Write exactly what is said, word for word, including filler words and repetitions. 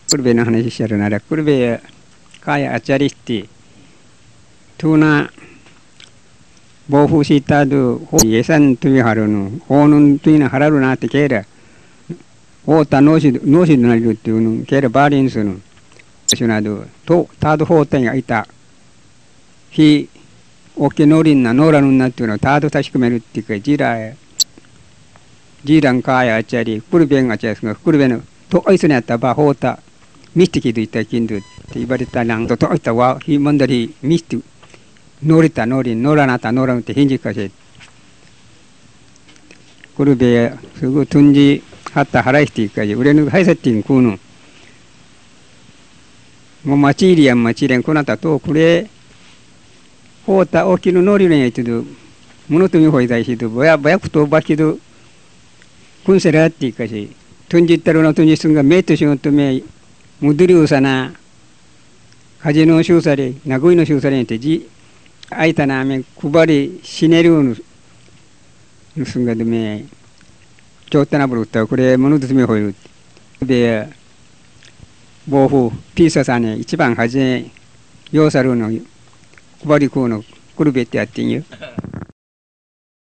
クルベの話しやるなら、クルベカヤアチャリスティ、トゥナ、暴風シータドゥ、イエサントゥイハルの、オーヌントゥイナハラルナってケーラ、オータノーシド、ノーシドナリルっていうの、ケーラバーリンスの、シュナドゥ、と、タードホーテンがいた、ヒ、オケノリンナ、ノーラヌナっていうのをタード確かめるっていうか、ジラー、ジーランカヤアチャリ、クルベンがチャスが、クルベの、とおいすにあったバホータ、ミスティキドイタキンドって言われたらんとといったわ、ヒマンダリ、ミスティ、ノリタノリン、ノラナタノランってヒンジカシェ。クルベや、すぐトゥンジ、ハッタハライスティカジ、ウレヌハイセッティンクーヌ。もうマチリアンマチリアンコナタと、クレ、ホータオキのノリレンやつど、モノトミホイダイシド、ボヤボヤクトバキド、クンセラティカシ、トゥンジッタロナトゥンジスンがメイトションとメイ、ムドリウサナ、カジノシューサリ、ナゴイのシューサリンってじ、あいたなめ、くばり、シネルーの、すんがでめ、ちょっとなぶるった、これ、ものずみほいる。で、暴風、ピーサさんね、一番はじめ、ヨーサルの、くばりこうの、くるべってやってんよ。